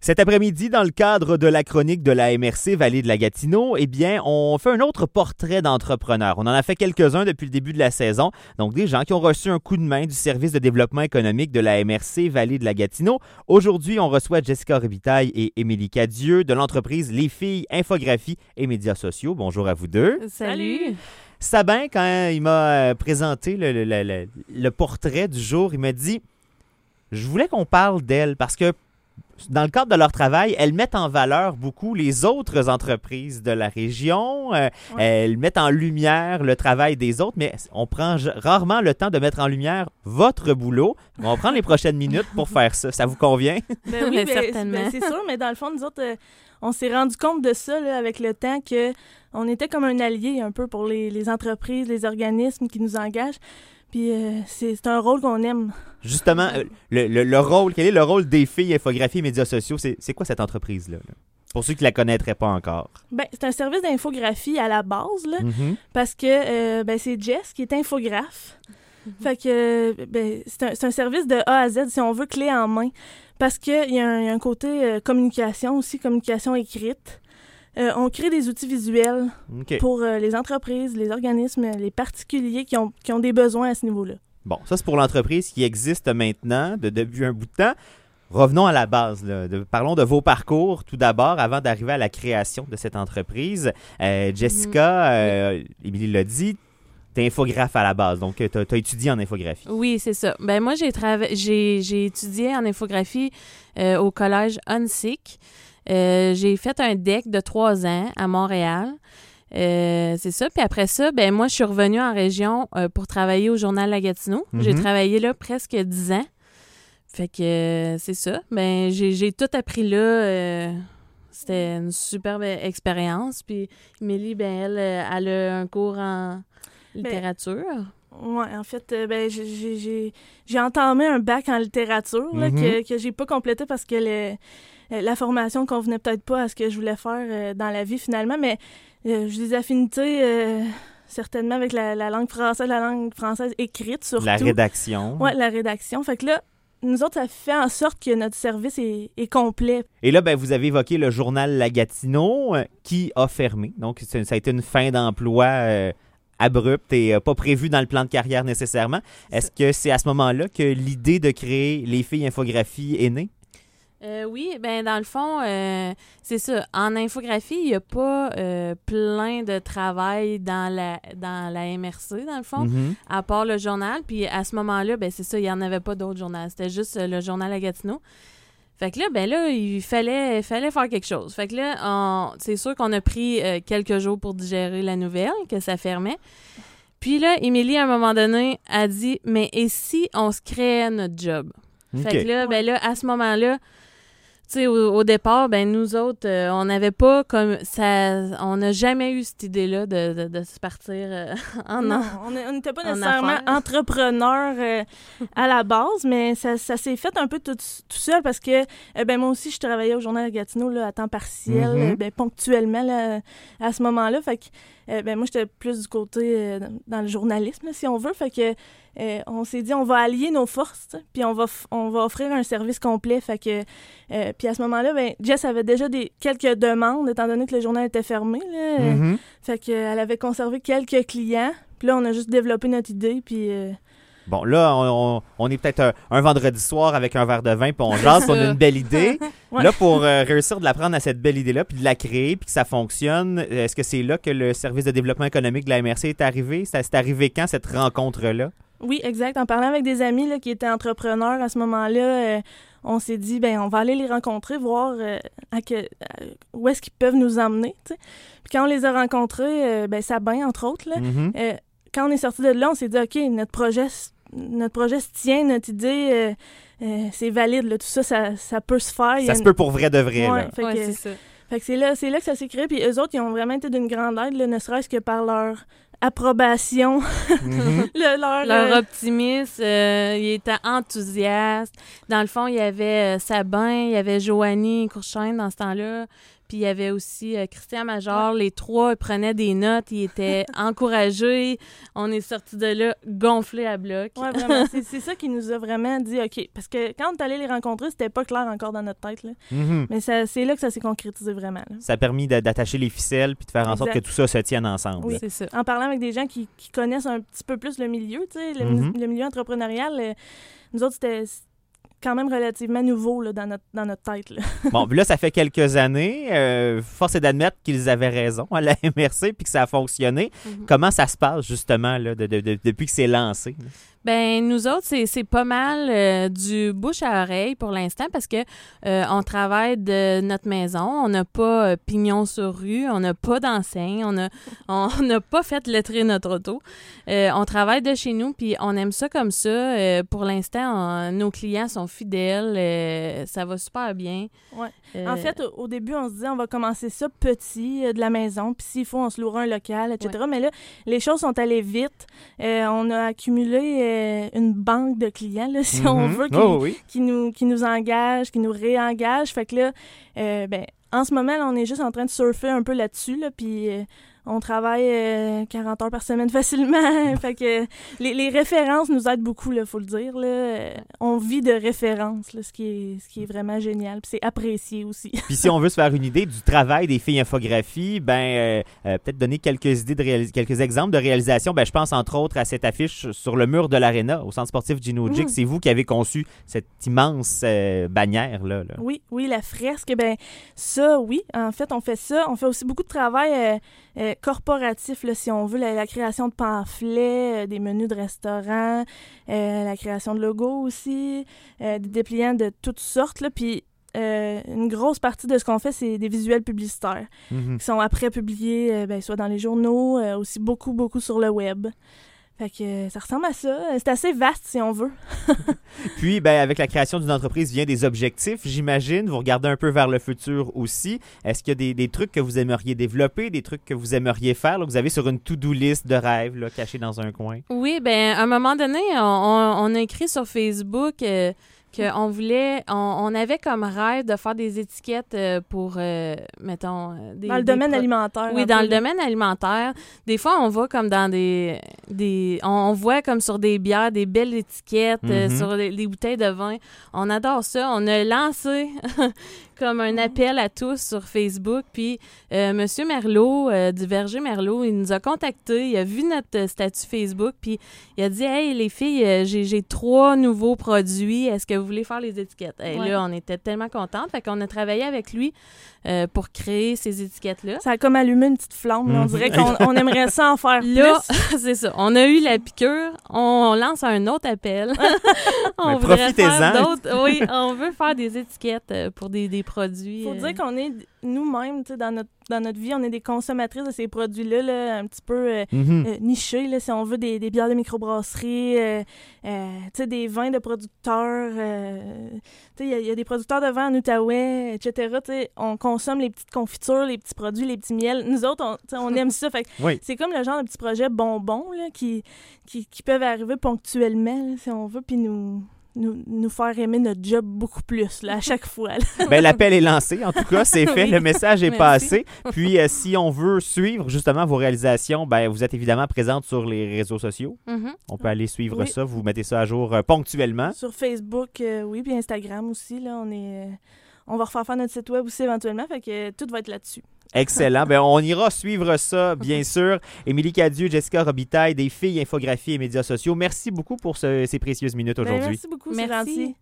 Cet après-midi, dans le cadre de la chronique de la MRC Vallée de la Gatineau, eh bien, on fait un autre portrait d'entrepreneurs. On en a fait quelques-uns depuis le début de la saison. Donc, des gens qui ont reçu un coup de main du service de développement économique de la MRC Vallée de la Gatineau. Aujourd'hui, on reçoit Jessica Robitaille et Émilie Cadieux de l'entreprise Les Filles Infographie et Médias sociaux. Bonjour à vous deux. Salut! Sabin, quand il m'a présenté le portrait du jour, il m'a dit « Je voulais qu'on parle d'elle parce que dans le cadre de leur travail, elles mettent en valeur beaucoup les autres entreprises de la région. Elles mettent en lumière le travail des autres, mais on prend rarement le temps de mettre en lumière votre boulot. On va prendre les prochaines minutes pour faire ça. Ça vous convient? Ben oui, certainement. C'est sûr, mais dans le fond, nous autres, on s'est rendu compte de ça là, avec le temps qu'on était comme un allié un peu pour les entreprises, les organismes qui nous engagent. Puis c'est un rôle qu'on aime. Justement, le rôle, quel est le rôle des filles infographie et médias sociaux? C'est quoi cette entreprise-là? Pour ceux qui ne la connaîtraient pas encore. Ben, c'est un service d'infographie à la base, là, parce que c'est Jess qui est infographe. Fait que c'est un service de A à Z, si on veut, clé en main. Parce qu'il y a un côté communication aussi, communication écrite. On crée des outils visuels pour les entreprises, les organismes, les particuliers qui ont des besoins à ce niveau-là. Bon, ça, c'est pour l'entreprise qui existe maintenant depuis un bout de temps. Revenons à la base. Parlons de vos parcours tout d'abord avant d'arriver à la création de cette entreprise. Jessica, Émilie l'a dit, tu es infographe à la base, donc tu as étudié en infographie. Oui, c'est ça. Ben moi, j'ai étudié en infographie au collège UNSIC. J'ai fait un DEC de 3 ans à Montréal. C'est ça. Puis après ça, ben moi, je suis revenue en région pour travailler au Journal La Gatineau. J'ai travaillé là presque 10 ans. Fait que c'est ça. Ben j'ai tout appris là. C'était une superbe expérience. Puis Émilie, ben elle a un cours en littérature. Oui, en fait, j'ai entamé un bac en littérature là, que j'ai pas complété parce que la formation convenait peut-être pas à ce que je voulais faire dans la vie finalement, mais j'ai des affinités certainement avec la langue française écrite surtout. La rédaction. Oui, la rédaction. Fait que là, nous autres, ça fait en sorte que notre service est complet. Et là, ben, vous avez évoqué le journal La Gatineau qui a fermé. Donc, ça a été une fin d'emploi abrupte et pas prévue dans le plan de carrière nécessairement. Est-ce que c'est à ce moment-là que l'idée de créer Les Filles Infographie est née? Oui, ben dans le fond, c'est ça. En infographie, il n'y a pas plein de travail dans la MRC, dans le fond, à part le journal. Puis à ce moment-là, ben c'est ça, il n'y en avait pas d'autres journaux. C'était juste le journal à Gatineau. Fait que là, il fallait faire quelque chose. Fait que là, c'est sûr qu'on a pris quelques jours pour digérer la nouvelle, que ça fermait. Puis là, Émilie, à un moment donné, a dit « Mais et si on se créait notre job? » Fait que là, ben là, à ce moment-là, tu sais, au départ, ben nous autres, on n'avait pas comme ça, on n'a jamais eu cette idée-là de se partir on n'était pas nécessairement entrepreneurs à la base, mais ça s'est fait un peu tout seul parce que moi aussi, je travaillais au Journal de Gatineau là, à temps partiel, ponctuellement là, à ce moment-là. Fait que moi, j'étais plus du côté dans le journalisme, là, si on veut. Fait que on s'est dit, on va allier nos forces, puis on va offrir un service complet. Fait que puis à ce moment-là, Jess avait déjà quelques demandes, étant donné que le journal était fermé. Là, fait qu'elle avait conservé quelques clients. Puis là, on a juste développé notre idée, puis... Bon, là, on est peut-être un vendredi soir avec un verre de vin, puis on jase, puis on a une belle idée. Ouais. Là, pour réussir de la prendre à cette belle idée-là, puis de la créer, puis que ça fonctionne, est-ce que c'est là que le service de développement économique de la MRC est arrivé? C'est arrivé quand, cette rencontre-là? Oui, exact. En parlant avec des amis là, qui étaient entrepreneurs à ce moment-là, on s'est dit, on va aller les rencontrer, voir où est-ce qu'ils peuvent nous emmener. T'sais. Puis quand on les a rencontrés, Sabin, entre autres, là, quand on est sorti de là, on s'est dit, OK, notre projet se tient, notre idée, c'est valide. Là, tout ça, ça peut se faire. Ça se peut pour vrai de vrai. Ouais, là. C'est ça. Fait que c'est là que ça s'est créé. Puis eux autres, ils ont vraiment été d'une grande aide, là, ne serait-ce que par leur approbation. Leur optimisme, ils étaient enthousiastes. Dans le fond, il y avait Sabin, il y avait Joanie Courchaine dans ce temps-là. Puis il y avait aussi Christian Major. Les trois prenaient des notes. Ils étaient encouragés. On est sortis de là gonflés à bloc. Oui, vraiment. C'est ça qui nous a vraiment dit OK. Parce que quand on est allé les rencontrer, c'était pas clair encore dans notre tête. Là. Mais c'est là que ça s'est concrétisé vraiment. Là. Ça a permis d'attacher les ficelles puis de faire en sorte que tout ça se tienne ensemble. Oui, c'est ça. En parlant avec des gens qui connaissent un petit peu plus le milieu, tu sais, le milieu entrepreneurial, nous autres, c'était quand même relativement nouveau là, dans notre tête. Là. Bon, puis là, ça fait quelques années. Force est d'admettre qu'ils avaient raison à la MRC puis que ça a fonctionné. Comment ça se passe, justement, là, depuis que c'est lancé? Là? Ben nous autres, c'est pas mal du bouche à oreille pour l'instant parce que on travaille de notre maison. On n'a pas pignon sur rue, on n'a pas d'enseigne, on n'a pas fait lettrer notre auto. On travaille de chez nous, puis on aime ça comme ça. Pour l'instant, nos clients sont fidèles, ça va super bien. Ouais. En fait, au début, on se disait on va commencer ça petit, de la maison, puis s'il faut, on se louera un local, etc. Ouais. Mais là, les choses sont allées vite. On a accumulé une banque de clients, là, si on veut, qui nous engagent, qui nous réengagent. Fait que là, en ce moment, là, on est juste en train de surfer un peu là-dessus, là, puis on travaille 40 heures par semaine facilement. Fait que les références nous aident beaucoup, il faut le dire. Là. On vit de références, là, ce qui est vraiment génial. Puis c'est apprécié aussi. Puis si on veut se faire une idée du travail des filles infographies, peut-être donner quelques idées quelques exemples de réalisation. Je pense entre autres à cette affiche sur le mur de l'Arena au centre sportif Gino Gick. C'est vous qui avez conçu cette immense bannière là. Oui, la fresque. Ça, oui. En fait, on fait ça. On fait aussi beaucoup de travail corporatif, là, si on veut, la création de pamphlets, des menus de restaurants, la création de logos aussi, des dépliants de toutes sortes, là, puis une grosse partie de ce qu'on fait, c'est des visuels publicitaires qui sont après publiés soit dans les journaux, aussi beaucoup sur le web. Fait que ça ressemble à ça. C'est assez vaste, si on veut. Puis, avec la création d'une entreprise vient des objectifs, j'imagine. Vous regardez un peu vers le futur aussi. Est-ce qu'il y a des trucs que vous aimeriez développer, des trucs que vous aimeriez faire, là, que vous avez sur une to-do list de rêves là, cachés dans un coin? Oui, à un moment donné, on a écrit sur Facebook qu'on voulait, on avait comme rêve de faire des étiquettes pour, mettons... dans le domaine alimentaire. Oui, dans le domaine alimentaire. Des fois, on va comme dans on voit comme sur des bières, des belles étiquettes, sur des bouteilles de vin. On adore ça. On a lancé comme un appel à tous sur Facebook. Puis, Monsieur Merlot, du Verger Merlot, il nous a contactés. Il a vu notre statut Facebook. Puis, il a dit « Hey, les filles, j'ai 3 nouveaux produits. Est-ce que vous voulez faire les étiquettes? » Et là, on était tellement contentes. Fait qu'on a travaillé avec lui pour créer ces étiquettes-là. Ça a comme allumé une petite flamme. On dirait qu'on aimerait ça en faire plus. Là, c'est ça. On a eu la piqûre. On lance un autre appel. On voudrait faire d'autres. Oui, on veut faire des étiquettes pour des produits. Il faut dire qu'on est nous-mêmes, dans notre vie, on est des consommatrices de ces produits-là, là, un petit peu nichés, là, si on veut, des bières de microbrasserie, des vins de producteurs. Il y a des producteurs de vin en Outaouais, etc. On consomme les petites confitures, les petits produits, les petits miels. Nous autres, on aime ça. Fait c'est comme le genre de petits projets bonbons là, qui peuvent arriver ponctuellement, là, si on veut, puis nous faire aimer notre job beaucoup plus là, à chaque fois. L'appel est lancé, en tout cas, c'est fait, le message est passé. Puis, si on veut suivre justement vos réalisations, vous êtes évidemment présente sur les réseaux sociaux. On peut aller suivre ça, vous mettez ça à jour ponctuellement. Sur Facebook, oui, puis Instagram aussi. Là, on va refaire notre site web aussi éventuellement, fait que tout va être là-dessus. Excellent. On ira suivre ça, bien sûr. Émilie Cadieux, Jessica Robitaille, des filles, infographie et médias sociaux. Merci beaucoup pour ces précieuses minutes aujourd'hui. Merci beaucoup, c'est gentil.